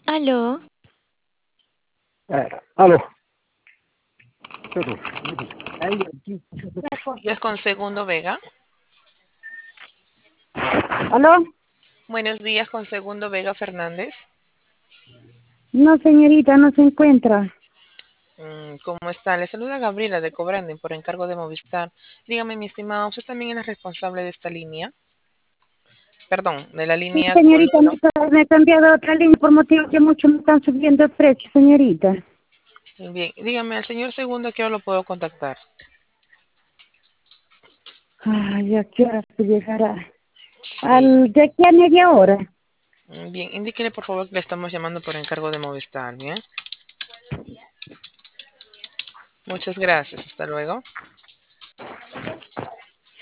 Aló, Aló. Días con Segundo Vega. ¿Aló? Buenos días con Segundo Vega Fernández. No, señorita, no se encuentra. ¿Cómo está? Le saluda Gabriela de Cobranden por encargo de Movistar. Dígame, mi estimado, ¿usted también es la responsable de esta línea? Perdón, de la Sí, línea con señorita, número. me he cambiado a otra línea por motivo que mucho me están subiendo el precio, señorita. Bien, dígame, al señor Segundo, ¿a qué hora lo puedo contactar? Ay, ¿a qué hora se llegará? Sí. De aquí a media hora. Bien, indíquele por favor que le estamos llamando por encargo de Movistar, ¿bien? Muchas gracias, hasta luego.